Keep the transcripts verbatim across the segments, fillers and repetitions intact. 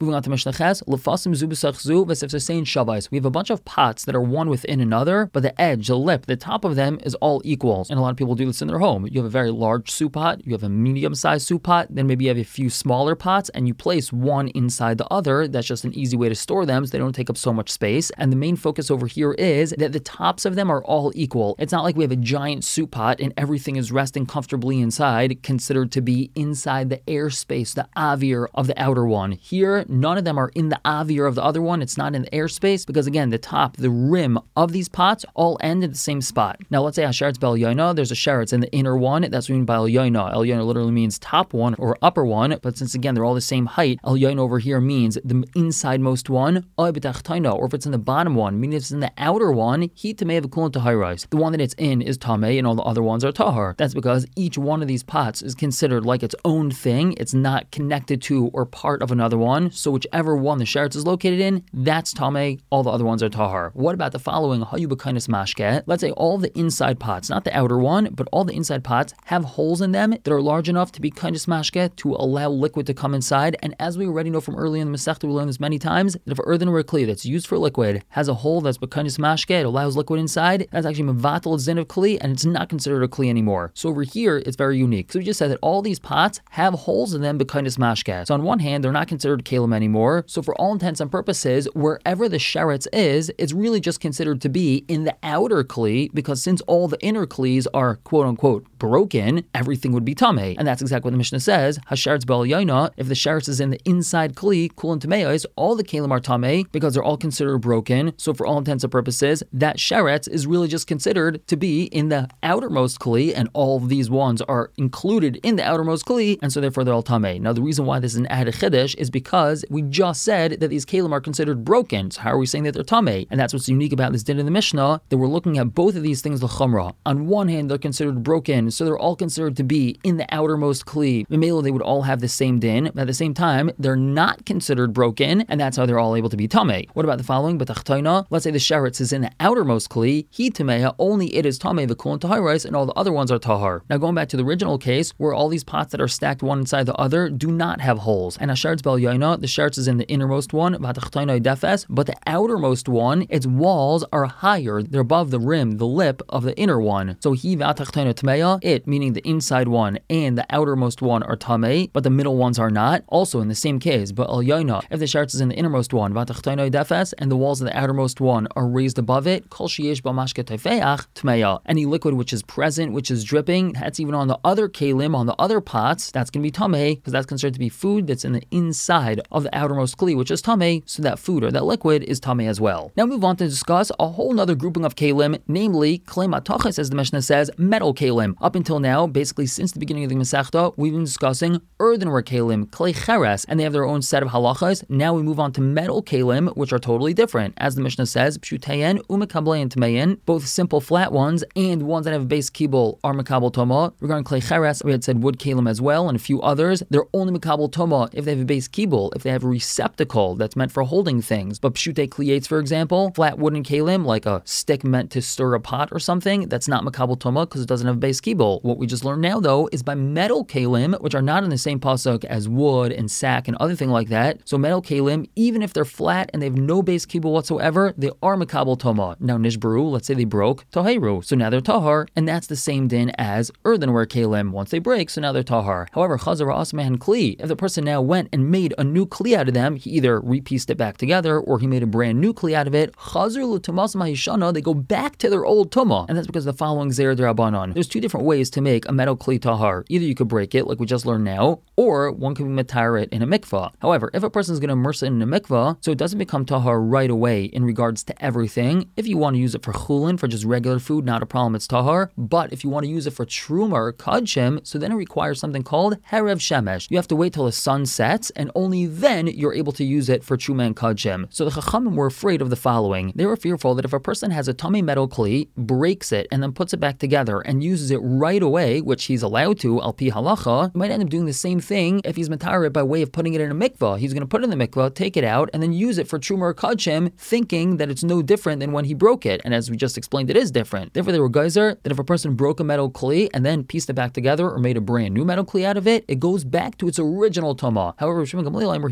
Moving on to Mishnah Ches, lefasim zu b'sach zu v'sefsesein shavais. We have a bunch of pots that are one within another, but the edge, the lip, the top of them is all equal. And a lot of people do this in their home. You have a very large soup pot, you have a medium-sized soup pot, then maybe you have a few smaller pots, and you place one inside the other. That's just an easy way to store them so they don't take up so much space. And the main focus over here is that the tops of them are all equal. It's not like we have a giant soup pot and everything is resting comfortably inside, considered to be inside the airspace, the avir of the outer one. Here, none of them are in the avir of the other one. It's not in the airspace because, again, the top, the rim of these pots all end at the same spot. Now, let's say Hasharetz Bel Yoina, there's a sheretz in the inner one. That's what we mean by El Yoina. El Yoina literally means top one or upper one, but since, again, they're all the same height, El Yoina over here means the insidemost one, or if it's in the bottom one, meaning if it's in the outer one, he tamei v'kulon taharais. The one that it's in is tamei and all the other ones are tahar. That's because each one of these pots is considered like its own thing. It's not connected to or part of another one. So whichever one the sheretz is located in, that's tamei. All the other ones are tahar. What about the following? Hayu b'kainis mashke. Let's say all the inside pots, not the outer one, but all the inside pots have holes in them that are large enough to be kainis mashke to allow liquid to come inside. And as we already know from earlier in the Masechta, we learned this many times, that if an earthenware kli that's used for liquid has a hole that's b'kainis mashke, it allows liquid inside, that's actually mevatel zin of kli, and it's not considered a kli anymore. So over here, it's very unique. So we just said that all these pots have holes in them b'kainis mashke. So on one hand, they're not considered kalim anymore. So for all intents and purposes, wherever the sheretz is, it's really just considered to be in the outer kli, because since all the inner klis are quote unquote broken, everything would be tamei. And that's exactly what the Mishnah says. Hasharetz Bel Yoina, if the sheretz is in the inside kli, kulon tameis, all the kalim are tamei because they're all considered broken. So for all intents and purposes, that sheretz is really just considered to be in the outermost kli, and all of these ones are included in the outermost kli, and so therefore they're all tamei. Now the reason why this is an added chiddush is because we just said that these kalim are considered broken. So how are we saying that they're tamei? And that's what's unique about this din in the Mishnah, that we're looking at both of these things l'chumra. On one hand, they're considered broken, so they're all considered to be in the outermost kli. Memela, they would all have the same din, but at the same time, they're not considered broken, and that's how they're all able to be tamei. What about the following? B'tachtoina, let's say the sheretz is in the outermost kli, he tameha, only it is tamei v'kulon taharais, and all the other ones are tahar. Now going back to the original case, where all these pots that are stacked one inside the other do not have holes, and Hasharetz Bel Yoina, the sheretz is in the innermost one, v'tachtoina defes, but the outermost one, its walls are higher, they're above the rim, the lip of the inner one. So he v'tachtoina tameha, it, meaning the inside one and the outermost one are tamei, but the middle ones are not. Also in the same case, but El Yoina, if the sheretz is in the innermost one, v'tachtoina defes, and the walls of the outermost one are raised above it, kol sheyesh b'mashke tefeach tmeya. Any liquid which is present, which is dripping, that's even on the other kalim, on the other pots, that's going to be tamei, because that's considered to be food that's in the inside of the outermost kli, which is tamei, so that food or that liquid is tamei as well. Now move on to discuss a whole nother grouping of kalim, namely klei mataches, as the Mishnah says, metal kalim. Up until now, basically since the beginning of the Masechta, we've been discussing earthenware kalim, klei cheres, and they have their own set of halachas. Now we move on to metal kalim, which are totally different. As the Mishnah says, pshuteyen umekablein tameyin, both simple flat ones and ones that have base kibul are mekabel toma. Regarding klei cheres, we had said wood kalim as well, and a few others. They're only mekabel toma if they have a base kibul, if they have a receptacle that's meant for holding things. But pshute kliates, for example, flat wooden kalim, like a stick meant to stir a pot or something, that's not mekabel toma because it doesn't have a base kibul. What we just learned now, though, is by metal kalim, which are not in the same pasuk as wood and sack and other thing like that. So metal kalim, even if they're flat and they have no base kibul whatsoever, they are mekabel toma. Now nishbaru, let's say they broke, toheru, so now they're tahar, and that's the same din as earthenware kalim. Once they break, so now they're tahar. However, chazara asmehen kli, if the person now went and made a new kli out of them, he either repieced it back together or he made a brand new kli out of it, chazar l'tumas mahishana, they go back to their old tuma, and that's because the following zera d'Rabbanan. There's two different ways to make a metal kli tahar. Either you could break it, like we just learned now, or one could be matar it in a mikvah. However, if a person is going to immerse it in a mikvah, so it doesn't become tahar right away in regards to everything. If you want to use it for chulin, for just regular food, not a problem, it's tahar. But if you want to use it for truma or kadshim, so then it requires something called herev shemesh. You have to wait till the sun sets, and only then you're able to use it for truma and kadshim. So the chachamim were afraid of the following. They were fearful that if a person has a tummy metal kli, breaks it, and then puts it back together and uses it right away, which he's allowed to, al pi halacha, he might end up doing the same thing if he's matar it by way of putting it in a mikvah. He's going to put it in the mikvah, take it out, and then use it for truma or kadshim, thinking that it's no different than when he broke it. And as we just explained, it is different. Therefore, they were geyser that if a person broke a metal kli and then pieced it back together or made a brand new metal kli out of it, it goes back to its original tuma. However, Shimon Gamliel,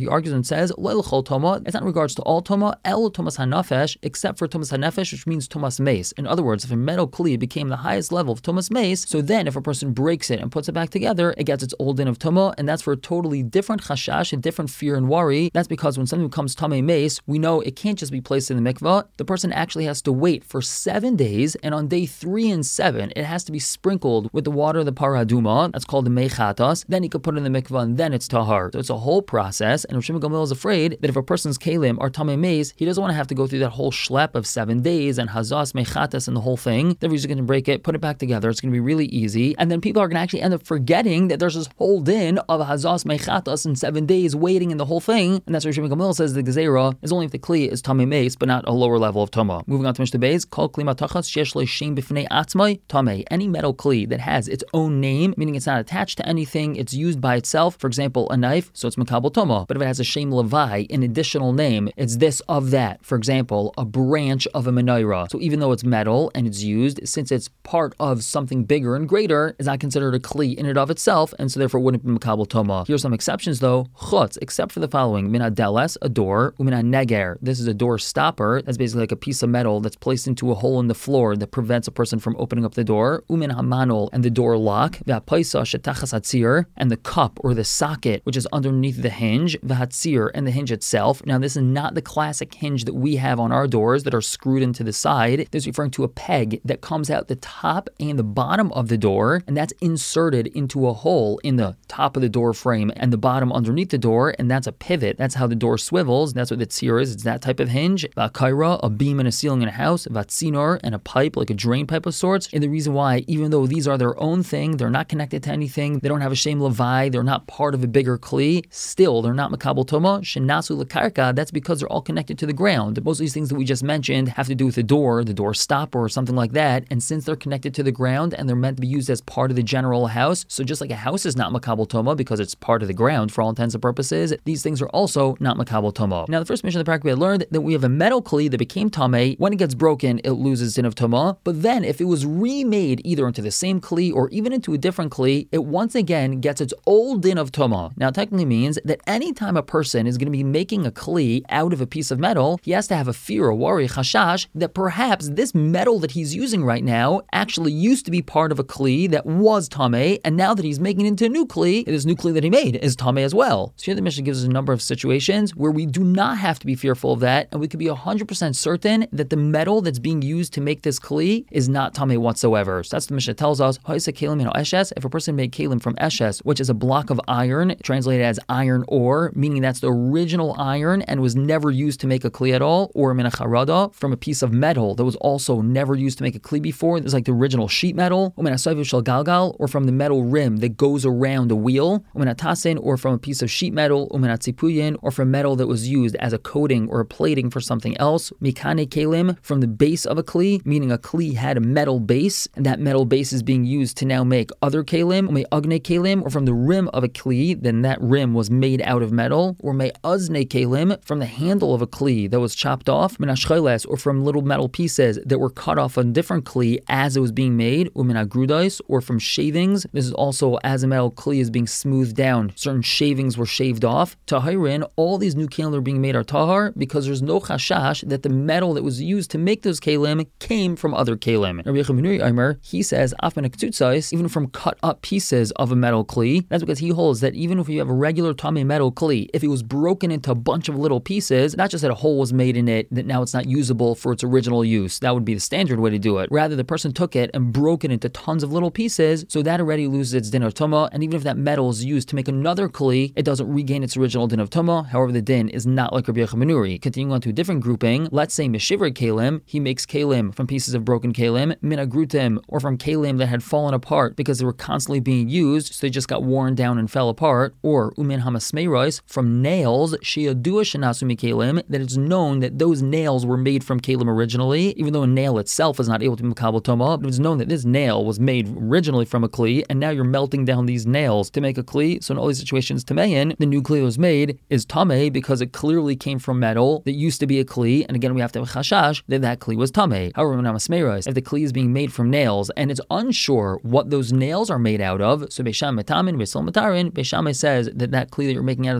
he argues and says, Loil chol toma, it's not in regards to all toma, el tomas hanafesh, except for tomas hanafesh, which means tomas mace. In other words, if a metal kli became the highest level of tomas mace, so then if a person breaks it and puts it back together, it gets its old din of toma, and that's for a totally different chashash, a different fear and worry. That's because when something becomes tamei mace, we know it can't just be placed in the mikvah. The person actually has to wait for seven days, and on day three and seven, it has to be sprinkled with the water of the paraduma. That's called the mechatas. Then he could put it in the mikvah, and then it's tahar. So it's a whole process, and Rav Shimon Gamliel is afraid that if a person's kalim are tamei mace, he doesn't want to have to go through that whole schlep of seven days and hazas, mechatas, and the whole thing. Therefore, he's going to break it, put it back together. It's going to be really easy, and then people are going to actually end up forgetting that there's this whole din of hazas, mechatas, in seven days waiting in the whole thing, and that's where Shimon Gamliel says the gezerah is only if the kli is tamei mace, but not a lower level of tama. Moving on to Mishnah Beis, kol kli matachas sheyesh lo shem b'fnei atzmai tamei. Any metal kli that has its own name, meaning it's not attached to anything, it's used by itself. For example, a knife, so it's makabel tama. But if it has a shem levai, an additional name, it's this of that. For example, a branch of a menorah. So even though it's metal and it's used, since it's part of something bigger and greater, it's not considered a kli in and of itself, and so therefore it wouldn't be makabel tama. Here's some exceptions though. Chutz, except for the following: min hadeles, a door; umin haneger, this is a door stopper. That's basically like a piece of metal that's placed into a hole in the floor that prevents a person from opening up the door. Umin hamanol, and the door lock. V'hapaisa shetachas hatzir, and the cup or the socket which is underneath the hinge. V'hatzir, and the hinge itself. Now this is not the classic hinge that we have on our doors that are screwed into the side. This is referring to a peg that comes out the top and the bottom of the door, and that's inserted into a hole in the top of the door frame and the bottom underneath the door, and that's a pivot. That's how the door swivels. That's what the tzir is. It's that type of hinge. V'akaira, a beam and a ceiling in a house. V'atzinor, and a pipe, like a drain pipe of sorts. And the reason why, even though these are their own thing, they're not connected to anything, they don't have a shem levai, they're not part of a bigger kli, still they're not makabel toma. Shenasu lekarka, that's because they're all connected to the ground. Most of these things that we just mentioned have to do with the door, the door stopper or something like that, and since they're connected to the ground and they're meant to be used as part of the general house, so just like a house is not makabel toma because it's part of the ground for all intents and purposes, these things are also not makabel toma. Now the first mission of the parak we had learned that we have a metal kli that became tamei. When it gets broken, it loses din of tama, but then if it was remade either into the same kli or even into a different kli, it once again gets its old din of tama. Now technically means that anytime a person is going to be making a kli out of a piece of metal, he has to have a fear, a worry, chashash, that perhaps this metal that he's using right now actually used to be part of a kli that was tamei, and now that he's making it into a new kli, this new kli that he made is tamei as well. So here the Mishnah gives us a number of situations where we do not have to be fearful of that, and we can be one hundred percent certain that the metal that's being used to make this kli is not tamei whatsoever. So that's what the Mishnah tells us. If a person made kalim from eshes, which is a block of iron, translated as iron ore, meaning that's the original iron and was never used to make a kli at all, or min hacharada, from a piece of metal that was also never used to make a kli before, there's like the original sheet metal, or min hasaviv shel galgal, or from the metal rim that goes around a wheel, or min hatasen, or from a piece of sheet metal, or min hatzipuyin, or from metal that was used as a coating or a plating for something else, mikane kalim, from the base of a kli, meaning a kli had a metal base, and that metal base is being used to now make other kalim, or may agne kalim, or from the rim of a kli, then that rim was made out of metal, or may azne kalim, from the handle of a kli that was chopped off, min hashcheles, or from little metal pieces that were cut off on different kli as it was being made, or min hagrudais, or from shavings. This is also as a metal kli is being smoothed down. Certain shavings were shaved off. Tahirin, all these new kalim are being made are tahar because there's no chashash that the metal that was used to make those kalim came from other kalim. Rabbi Yochanan ben Nuri Omer, he says, afan haktutzais, even from cut up pieces of a metal kli. That's because he holds that even if you have a regular tamei metal kli, if it was broken into a bunch of little pieces, not just that a hole was made in it, that now it's not usable for its original use. That would be the standard way to do it. Rather, the person took it and broke it into tons of little pieces, so that already loses its din of tuma, and even if that metal is used to make another kli, it doesn't regain its original din of tuma. However, the din is not like Rabbi Yochanan ben Nuri. Continuing on to a different grouping, let's say Meshiver kalim, he makes kalim from pieces of broken kalim, min agrutim, or from kalim that had fallen apart because they were constantly being used, so they just got worn down and fell apart, or umin hamasmeiros, from nails, sheyadua shenasu mikalim, that it's known that those nails were made from kalim originally, even though a nail itself is not able to be makabel toma, but it's known that this nail was made originally from a kli, and now you're melting down these nails to make a kli. So in all these situations, tamein, the new kli was made is tamei because it clearly came from metal that used to be a kli, and again we have to have a chashash that that kli was tamei. However, when hamasmeiros, if the kli is being made from nails and it's unsure what those nails are made out of, so Beisham metamin, Beisol matarin, Beishamai says that that kli that you're making out of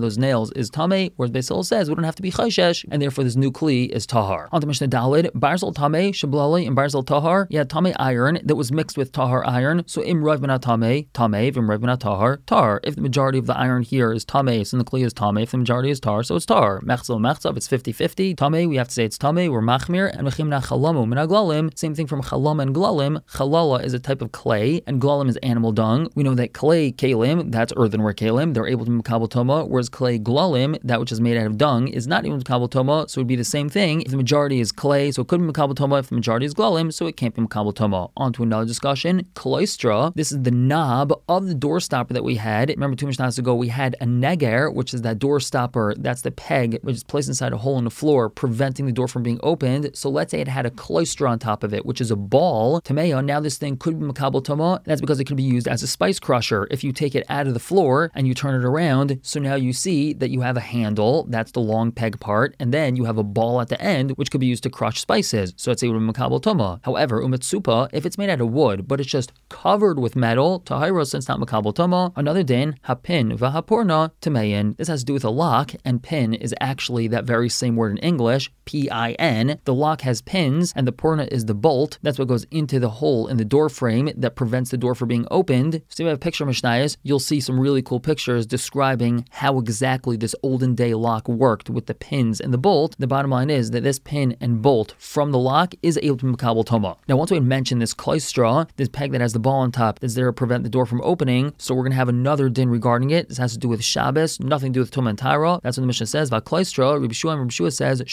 of those nails is tameh, whereas Beis Hillel says we don't have to be chayshesh, and therefore this new kli is tahar. On to Mishnah Daled, barzal tameh shablali and barzal tahar. You had tameh iron that was mixed with tahar iron. So im rav benat tameh, tameh, im rav benat tahar, tahar. If the majority of the iron here is tameh, so the kli is tameh. If the majority is tar, so it's tar. Mechzel mechzav, it's fifty-fifty. Tameh, we have to say it's tameh. We're machmir, and mechimna chalamu min aglalim. Same thing from chalam and glalim. Chalala is a type of clay, and glalim is animal dung. We know that clay kalim, that's earthenware kalim, they're able to makabel toma, whereas clay glalim, that which is made out of dung, is not able to makabel toma, so it would be the same thing. If the majority is clay, so it couldn't be makabel toma. If the majority is glalim, so it can't be makabel toma. On to another discussion. Kloistra, this is the knob of the door stopper that we had. Remember two mishnahs ago, we had a neger, which is that door stopper, that's the peg, which is placed inside a hole in the floor, preventing the door from being opened. So let's say it had a kloistra on top of it, which is a ball. Tameo, now this thing could be makabel toma. That's because it could be used as a spice crusher. If you take it out of the floor and you turn it around, so now you see that you have a handle, that's the long peg part, and then you have a ball at the end, which could be used to crush spices. So let's say it would be makabel toma. However, umetsupa, if it's made out of wood, but it's just covered with metal, tahira, since not makabel toma. Another din, hapin v'haporna tameyin. This has to do with a lock, and pin is actually that very same word in English, P I N. The lock has pins, and the porna is the bolt. That's what goes into the hole in the door frame that prevents the door from being opened. So if you have a picture of Mishnayos, you'll see some really cool pictures describing how exactly this olden day lock worked with the pins and the bolt. The bottom line is that this pin and bolt from the lock is able to makabel toma. Now, once we mentioned this kloistra, this peg that has the ball on top that's there to prevent the door from opening, so we're going to have another din regarding it. This has to do with Shabbos, nothing to do with Toma and Tara. That's what the Mishnah says. Vakloistra, Rabbi Shua, and Rabbi Shua says,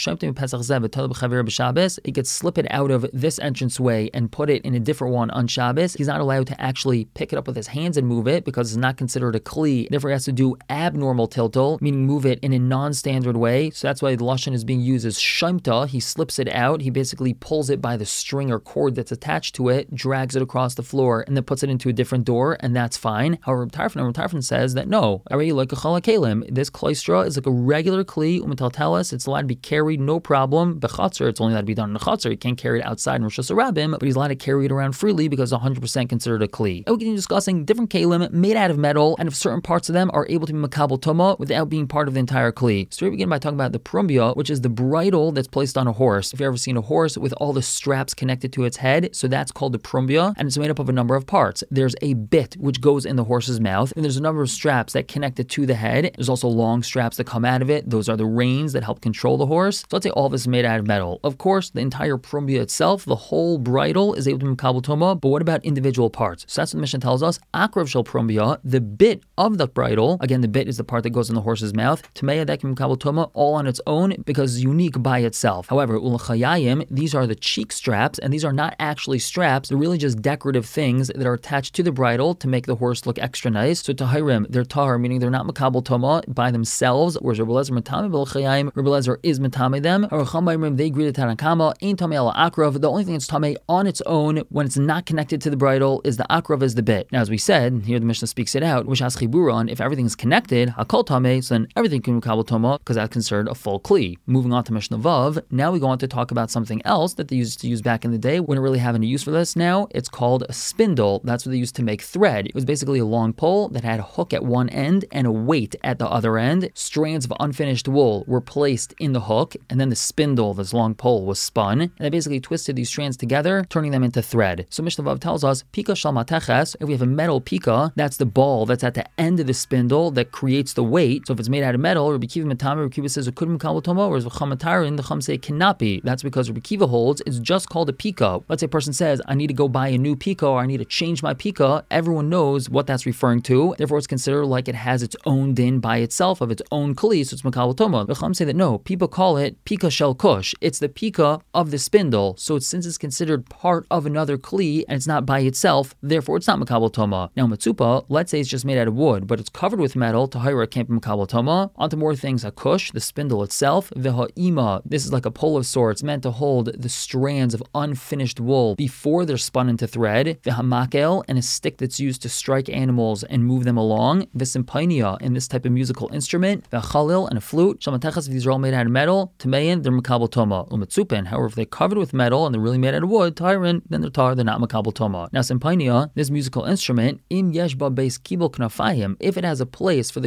it gets slip it out of this entranceway and put it in a different one on Shabbos. He's not allowed to actually pick it up with his hands and move it because it's not considered a kli. Therefore, he has to do abnormal tiltal, meaning move it in a non-standard way. So that's why the lashon is being used as shemta. He slips it out. He basically pulls it by the string or cord that's attached to it, drags it across the floor, and then puts it into a different door, and that's fine. However, Reb Tarfon, Reb Tarfon says that no, already like a chalakalim. This kloistra is like a regular kli, umetaltelis. It's allowed to be carried, no problem. Bechatzer, it's only allowed to be done in the chatzar. You can't carry it outside in Rosh Hashanah, but he's allowed to carry it around freely because it's one hundred percent considered a kli. And we continue discussing different kalim made out of metal, and if certain parts of them are able to be makabel toma without being part of the entire kli. So we begin by talking about the prumbia, which is the bridle that's placed on a horse. If you've ever seen a horse with all the straps connected to its head, so that's called the prumbia, and it's made up of a number of parts. There's a bit which goes in the horse's mouth, and there's a number of straps that connect it to the head. There's also long straps that come out of it. Those are the reins that help control the horse. So let's say all of this is made out of metal. Of course, the entire prumbia itself, the whole bridle, is able to be makabel toma, but what about individual parts? So that's what the Mishnah tells us. Akrav shel prumbia, the bit of the bridle, again, the bit is the part that goes in the horse's mouth, tameya that can be makabel toma all on its own because it's unique by itself. However, ulachayayim, these are the cheek straps, and these are not actually straps. They're really just decorative things that are attached to the bridle to make the horse look extra nice. So tahirim, they're tahar, meaning they're not makabel toma by themselves, whereas Rebbe Lezer matame b'ulachayayim, Rebbe Lezer is matame them. Or Chamaim, they agree to Tanakama, ain't tamei ala akrav. The only thing that's tamei on its own when it's not connected to the bridle is the akrav, is the bit. Now, as we said, here the Mishnah speaks it out, which has chiburon, if everything is connected, hakol tamei, so then everything can be makabel toma because that's considered a full kli. Moving on to Mishnah Vav, now we go on to talk about something else that they used to use back in the day. We don't really have any use for this now. It's called a spindle. That's what they used to make thread. It was basically a long pole that had a hook at one end and a weight at the other end. Strands of unfinished wool were placed in the hook, and then the spindle, this long pole, was spun, and they basically twisted these strands together, turning them into thread. So Mishnah Vav tells us, pika shal mateches, if we have a metal pika, that's the ball that's at the end of the spindle that creates the weight. So if it's made out of metal, Rabbi Kiva matame, Rabbi Kiva says it couldn't be makabel toma, whereas V'chamatarin, the Chum say it cannot be. That's because Rabbi Kiva holds it's just called a pika. Let's say a person says, I need to go buy a new pika, or I need to change my pika. Everyone knows what that's referring to. Therefore, it's considered like it has its own din by itself of its own kli, so it's makabel toma. The Chum say that no, people call it pika shel kush. It's the pika of the spindle. So it's, since it's considered part of another kli and it's not by itself, therefore it's not makabel toma. Now matzupa, let's say it's just made out of wood, but it's covered with metal. Tahira can't be makabel toma. Onto more things, a kush, the spindle itself. V'ha'ima, this is like a pole of sorts meant to hold the strands of unfinished wool before they're spun into thread. V'hamakel, and a stick that's used to strike animals and move them along. V'simpainia, in this type of musical instrument. V'chalil, and a flute. Shamatechas, these are all made out of metal. Tamein, they're makabel toma. Umetzupen, however, if they're covered with metal and they're really made out of wood, tyron, then they're tar, they're not makabel toma. Now simpainia, this musical instrument, im yesh ba beis kibul knafayim, if it has a place for the knafayim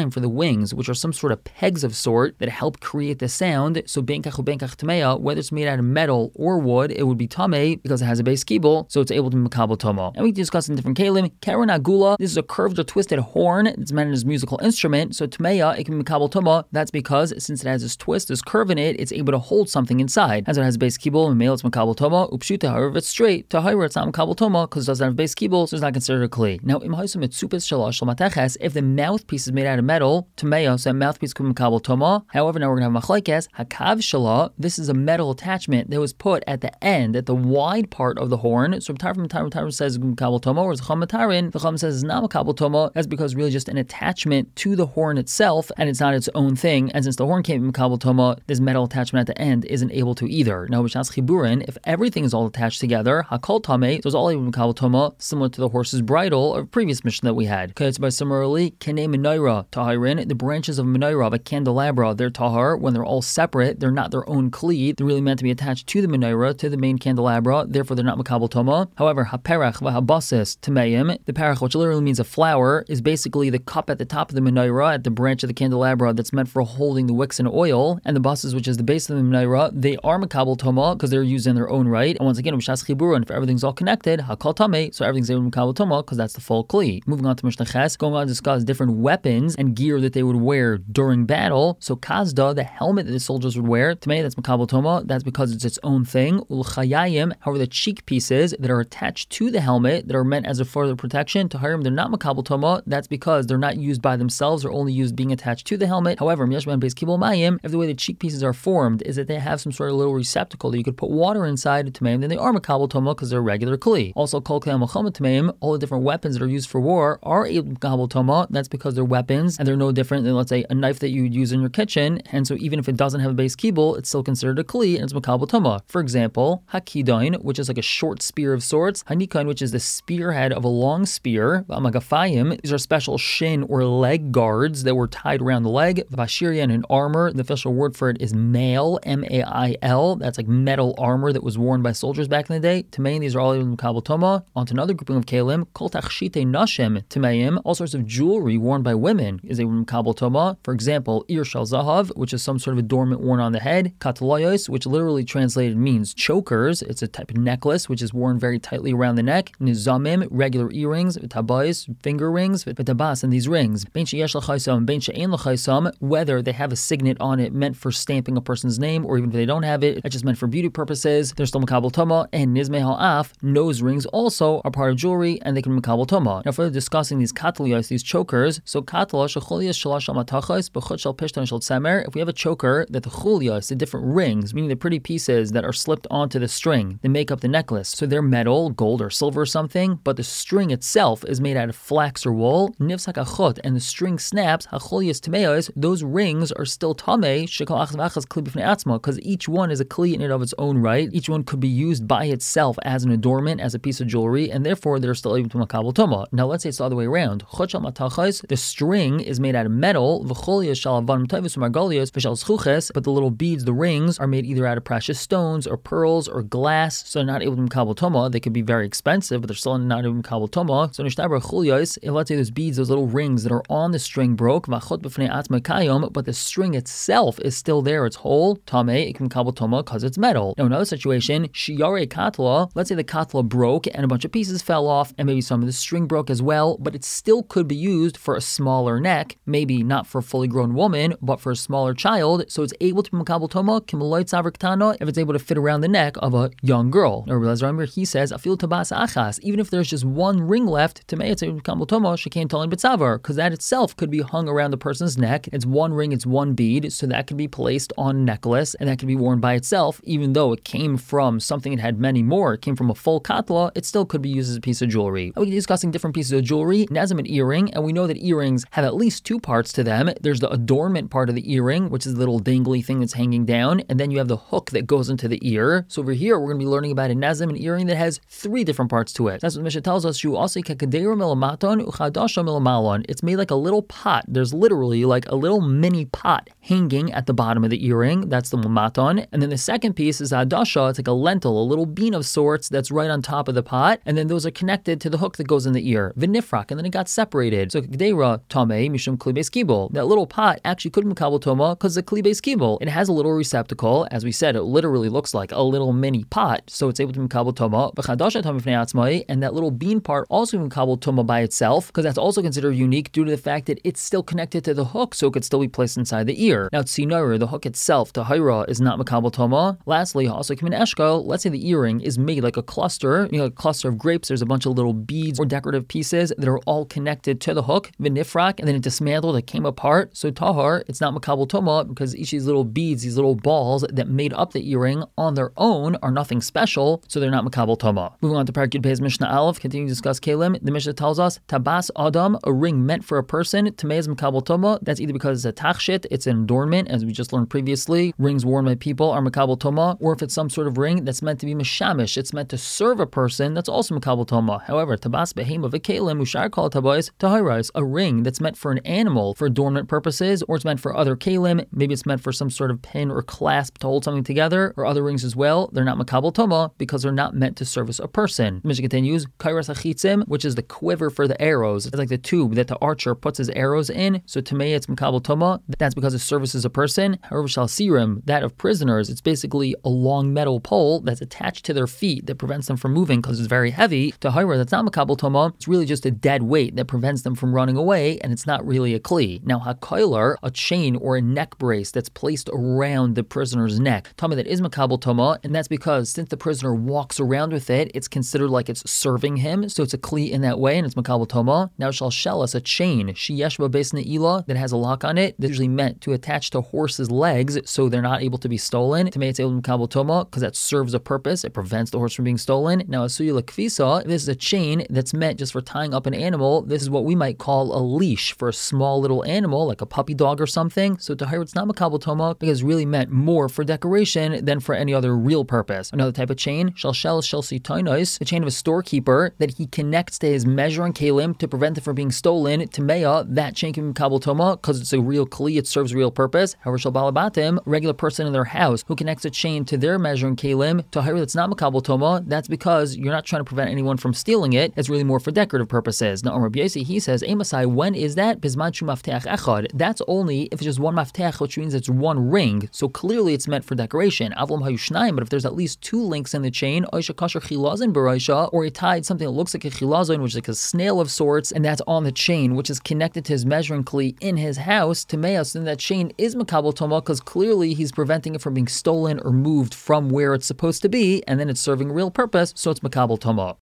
attachment for the wings, which are some sort of pegs of sort that help create the sound. So benkach ubenkach tameya, whether it's made out of metal or wood, it would be tamei because it has a base kibul, so it's able to be makabel toma. And we discuss in different kalim. Karen agula, this is a curved or twisted horn. It's meant as a musical instrument. So tameya, it can be makabel toma. That's because since it has this twist, this curve in it, it's able to hold something inside. As it has a base kibul, and male it's makabel toma. Upshuta, however, if it's straight, tahira, it's not makabel toma because it doesn't have a base kibul, so it's not considered a kli. Now, im haisum etsupis shalosh lamateches, if the mouthpiece is made out of metal, tameya, so that mouthpiece could be makabel toma. However, now we're gonna have machlekes hakav shala. This is a metal attachment that was put at the end, at the wide part of the horn. So Tarfim Tarfim Tarfim says makabel toma, whereas Chum Matarin, the Chum says it's not makabel toma. That's because really just an attachment to the horn itself, and it's not its own thing. And since the horn can't be makabel toma, this metal attachment at the end isn't able to either. Now, b'shas chiburin, if everything is all attached together, hakol tamei, so it's all able to be makabel toma, similar to the horse's bridle of previous mission that we had. Okay, it's by similarly kene menorah tahirin, the branches of menorah of a candelabra, they're tahar when they're all separate. They're not their own kli. They're really meant to be attached to the menorah, to the main candelabra. Therefore, they're not makabel toma. However, haperach v'habasis tameim, the perach, which literally means a flower, is basically the cup at the top of the menorah, at the branch of the candelabra that's meant for holding the wicks and oil. And the basis, which is the base of the menorah, they are makabel toma because they're used in their own right. And once again, b'shas chibur, and if everything's all connected, hakol tamei, so everything's able to makabel toma because that's the full kli. Moving on to Mishnah Ches, going on to discuss different weapons and gear that they would wear during battle. So kazda, the helmet that the soldiers would wear, tamei, that's makabel toma. That's because it's its own thing. Ulchayayim, however, the cheek pieces that are attached to the helmet that are meant as a further protection, tahirim, they're not makabel toma. That's because they're not used by themselves, they're only used being attached to the helmet. However, miyashman beis kibul mayim, if the way the cheek pieces are formed is that they have some sort of little receptacle that you could put water inside to tameim, then they are makabel toma because they're regular kli. Also, kol kli malchama tameim, all the different weapons that are used for war are able to makabel toma. That's because they're weapons and they're no different than, let's say, a knife that you would use in your kitchen. And so even if it doesn't have a base kibul, it's still considered a kli and it's makabel toma. For example, hakidain, which is like a short spear of sorts, hanikain, which is the spearhead of a long spear, v'amagafayim, these are special shin or leg guards that were tied around the leg, v'ashirian, an armor, the official word for it is mail, M A I L, that's like metal armor that was worn by soldiers back in the day. Tameim, these are all in makabel toma. On to another grouping of kalim, kol tachshite nashim tameim, all sorts of jewelry worn by women is a makabel toma. For example, ir shal zahav, which is some sort of adornment worn on the head, katalayos, which literally translated means chokers. It's a type of necklace which is worn very tightly around the neck. Nizamim, regular earrings, tabayis, finger rings, v'tabas, and these rings. Ben sheyesh l'chaysam, ben she'ein l'chaysam, whether they have a signet on it meant for stamping a person's name, or even if they don't have it, it's just meant for beauty purposes, they're still makabel toma. And nizmei ha'af, nose rings also are part of jewelry, and they can be makabel toma. Now, further discussing these katalayos, these chokers, so katala shecholias shalash amatachos b'chut shel pishtan shel tzemer. If we have a choker that the chulias, the different rings, meaning the pretty pieces that are slipped onto the string, they make up the necklace. So they're metal, gold or silver or something, but the string itself is made out of flax or wool. Nifsak achot, and the string snaps. Hacholias tameos, those rings are still tamei. Shekol achas v'achas kli b'fnei atzma, because each one is a kli in and of its own right. Each one could be used by itself as an adornment, as a piece of jewelry, and therefore they're still able to makabel toma. Now let's say it's the other way around. Chot shel matachos, the string is made out of metal. V'cholias shel avan m'tayvus u'margalios v'shel zchuches, but the little beads, the rings, are made either out of precious stones or pearls or glass, so they're not able to makabel toma. They could be very expensive, but they're still not able to makabel toma. So nishtabra chulios, if let's say those beads, those little rings that are on the string broke, v'achot b'fnei atzma kayom, but the string itself is still there, it's whole, tamei, it can makabel toma because it's metal. Now another situation, shiyare katla, let's say the katla broke and a bunch of pieces fell off, and maybe some of the string broke as well, but it still could be used for a smaller neck, maybe not for a fully grown woman, but for a smaller child, so it's able to be makabel toma, kimaloit savr ktana, if it's able to fit around the neck of a young girl. Now Rabbi Elazar, he says, afil tabas achas, even if there's just one ring left, tamei it's makabel toma, shekain talin b'tzavar, because that itself could be hung around the person's neck. It's one ring, it's one bead, so that could be placed on a necklace, and that could be worn by itself, even though it came from something that had many more, it came from a full katla, it still could be used as a piece of jewelry. And we can be discussing different pieces of jewelry. Nazim, an earring, and we know that earrings have at least two parts to them. There's the adornment part of the earring, which is the little dangly thing that's hanging down, and then you have the hook that goes into the ear. So over here, we're going to be learning about a nazim, an earring that has three different parts to it. That's what Mishnah tells us. It's made like a little pot. There's literally like a little mini pot hanging at the bottom of the earring. That's the maton. And then the second piece is adasha. It's like a lentil, a little bean of sorts that's right on top of the pot. And then those are connected to the hook that goes in the ear. Vinifrak, and then it got separated. So gdeira tamei mishum kli beis kibul. That little pot actually could be makabel toma because the kli beis kibul. It has a little receptacle. As we said, it literally looks like a little mini pot, so it's able to be makabel toma. And that little bean part also makabel toma by itself, because that's also considered unique due to the fact that it's still connected to the hook, so it could still be placed inside the ear. Now, tzinor, the hook itself, tahira, is not makabel toma. Lastly, also come in eshkol. Let's say the earring is made like a cluster, you know, a cluster of grapes. There's a bunch of little beads or decorative pieces that are all connected to the hook, vinifrak, and then it dismantled, it came apart. So tahar, it's not makabel toma because each of these little beads, these little balls that made up the earring on their own are nothing special, so they're not makabel toma. Moving on to Parak Yud Pei's Mishnah Aleph, continuing to discuss kelim. The Mishnah tells us tabas adam, a ring meant for a person, tamei is makabel toma. That's either because it's a tachshit, it's an adornment, as we just learned previously. Rings worn by people are makabel toma, or if it's some sort of ring that's meant to be mishamish, it's meant to serve a person, that's also makabel toma. However, tabas behem of a kelim, ushar kol tabais tahirais, a ring that's meant for an animal for adornment purposes, or it's meant for other kelim, maybe it's meant for some sort of pin or clasp to hold something together, or other rings as well, they're not makabel toma because they're not meant to service a person. The Mishnah continues, kairas hachitzim, which is the quiver for the arrows. It's like the tube that the archer puts his arrows in, so to me it's makabel toma. That's because it services a person. However, shalsirim, that of prisoners, it's basically a long metal pole that's attached to their feet that prevents them from moving because it's very heavy. To hira, that's not makabel toma. It's really just a dead weight that prevents them from running away, and it's not really a kli. Now, hakoiler, a chain or a neck brace that's placed around the prisoner's neck. Tell me that is makabel toma, and that's because since the prisoner walks around with it, it's considered like it's serving him, so it's a kli in that way, and it's makabel toma. Now, shalshelas, a chain, sheyeshba beis ne'ilah, that has a lock on it, that's usually meant to attach to horses' legs so they're not able to be stolen. To me, it's able to be makabel toma because that serves a purpose. It prevents the horse from being stolen. Now, asuya lekfisa, this is a chain that's meant just for tying up an animal. This is what we might call a leash for a small little animal, like a puppy dog or something. So to hire, it's not makabel toma because it's really meant more for decoration than for any other real purpose. Another type of chain, shalshel shelsi toinos, the chain of a storekeeper that he connects to his measuring kalim to prevent it from being stolen. To meya, that chain can be makabel toma because it's a real kli, it serves a real purpose. However, shal balabatim, a regular person in their house who connects a chain to their measuring kalim, to hire, that's not makabel toma. That's because you're not trying to prevent anyone from stealing it. It's really more for decorative purposes. Now, Rabbi Yossi, he says, Amasai, when is that? Bizman shu mafteach echad. That's only if it's just one mafteach, which means it's one ring. So clearly it's meant for decoration. Avlam hayushnayim, but if there's at least two links in the chain, oisha kasher chilazin baraisha, or he tied something that looks like a chilazin, which is like a snail of sorts, and that's on the chain, which is connected to his measuring kli in his house, to meos, then that chain is makabel toma because clearly he's preventing it from being stolen or moved from where it's supposed to be, and then it's serving a real purpose, so it's makabel toma.